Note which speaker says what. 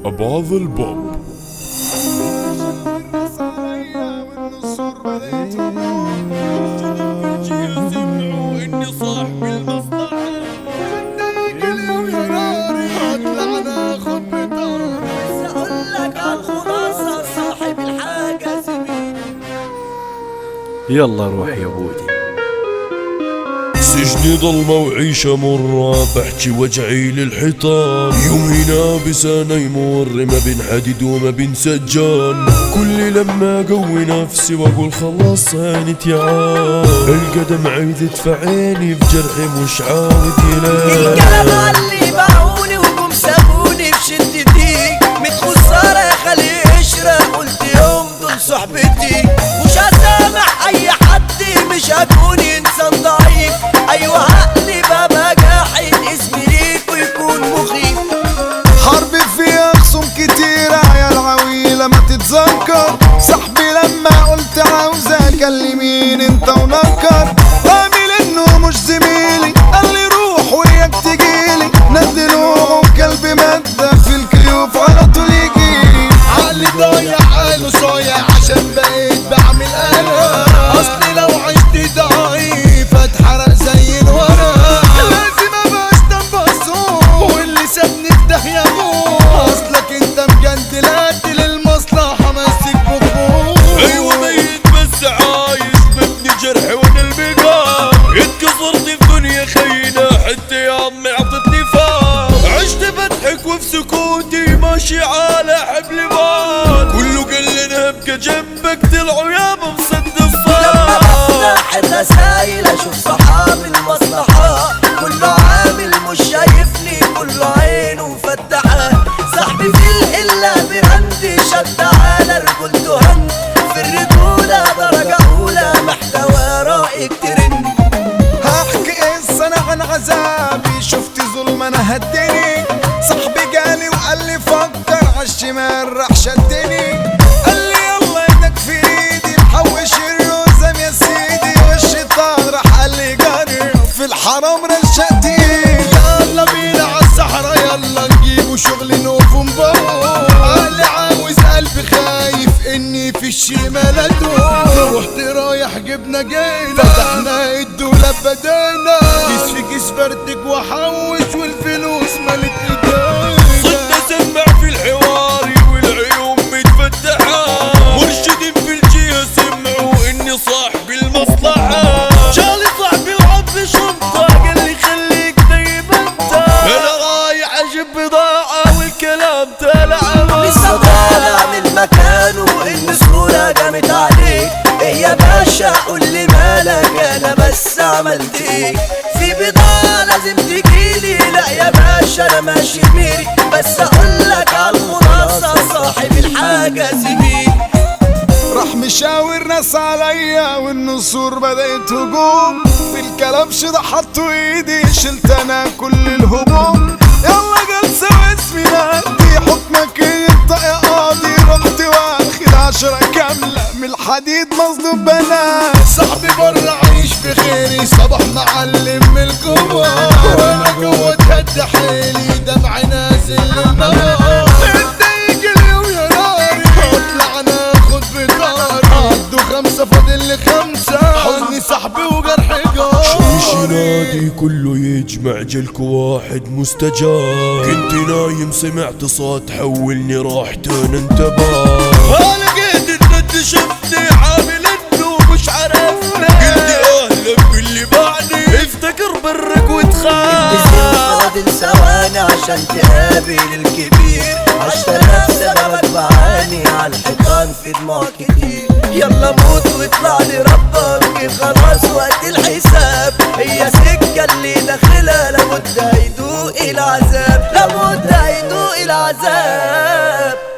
Speaker 1: أبعض البوب.
Speaker 2: يلا روح يا بودي.
Speaker 1: سجني ضلمة وعيشة مرة، بحكي وجعي للحيطان. يوم هنا بسنة يمر ما بين حديد وما بين سجان. كل لما قوي نفسي واقول خلاص هانت يا عام، القى دمعي تدفع عيني في جرحي مش عاود ينام.
Speaker 3: القلب اللي باعوني وقوم سابوني بشدتي، مت خسارة خلي اشرق. قلت يوم دول صحبتي مش هسامح اي حد، مش هكون انسان ضعيف. ايوه هقلب ابقى جاحد، اسمي ليك ويكون مخيف.
Speaker 4: حرب فيها خصوم كتيرة يا العويلة ما تتذكر. صاحبي لما قلت عاوز اكلمين انت ونكر، عامل انه مش زميلي. قال لي روح وياك تجيلي، ندلوه كلب مادة في الكيوف على طول يجيلي. عقلي ضايع حاله صايع عشان بقيت بعمل انا. اصلي لو عشت ضعيف اتحرق زي الورق، لازم ابقى استنبصه واللي سابني في داهية موت. اصلك انت مجندل قد للمصلحة ماسك بخور.
Speaker 1: ايوه ميت بس عايش ببني جرحي وانا البقاء. اتكسرت في دنيا خينة حتى يا امي عطتني فار. عشت بضحك وفي سكوتي ماشي على حبل بال. كله قال لنا ابقى جنبك، طلعوا يابا مصد
Speaker 3: لما بفتح الرسايل اشوف صحاب المصلحة، كله عامل مش شايفني، كله عينه مفتحة. صاحبي في القلة برندي شد على رجولته هند، في الرجولة درجة أولى محتوى رائق ترند.
Speaker 4: هحكي قصة انا عن عذابي، شفت ظلم انا هدني. صاحبي جالي وقال لي فكر عالشمال راح شدني. قال لي يلا ايدك في ايدي محوش الرزم يا سيدي، والشيطان راح قال لي جرب في الحرام رشقتي. يلا بينا عالصحرا يلا نجيبوا شغل نوف ونبوظ. قال لي عاوز قلبي خايف اني في الشمال ادوب. رحت رايح جبنا جينا، فتحنا الدولاب بدينا. كيس في كيس فرتك وحوش والفلوس ملت ايدينا.
Speaker 1: صرت اسمع في الحواري والعيون متفتحة. مرشدين في الجهة سمعوا اني صاحبي المصلحة.
Speaker 3: جالي صاحبي وعبي شنطة قال لي خليك طيب انت،
Speaker 1: انا رايح اجيب بضاعة والكلام تلعب.
Speaker 3: لسه طالع من مكانه النسورة قامت عليك. ايه يا باشا قول لي مالك، انا بس عملت ايه؟ في بضاعة لازم تجيلي. لا يا باشا انا ماشي ميري، بس اقولك عالخلاصة صاحب الحاجة زميلي.
Speaker 4: راح مشاور ناس عليا والنسور بدأت هجوم. في الكلام شده حطوا ايدي شلت انا كل الهموم. يلا جلسة واسمي نادي حكمك انت يا قاضي. رحت واخد 10 كاملة من الحديد مظلوم بنات. صاحبي بره عايش في خيري، صباح معلم من الكبار. وانا جوه اتهد حيلي دمعي نازل للنار. انت يجي اليوم يا ناري اطلع ناخد بطار. عدوا 5 فاضل لي 5، حزني صاحبي وجرحي جار.
Speaker 1: شوش نادي كله يجمع جلك واحد مستجاب. كنت نايم سمعت صوت حولني راحت انا انتباه.
Speaker 3: لقيت الند شفتني عامل انه مش عرفني.
Speaker 1: قلت اهلا باللي بعدي،
Speaker 3: افتكر برك وتخاف. فاضل ثواني عشان تقابل الكبير. 10,000 سببك بعاني عالحيطان في دموع كتير. يلا موت واطلع لربك خلاص وقت الحساب. هي سكة اللي داخلها لابد هيدوق العذاب، لابد هيدوق العذاب.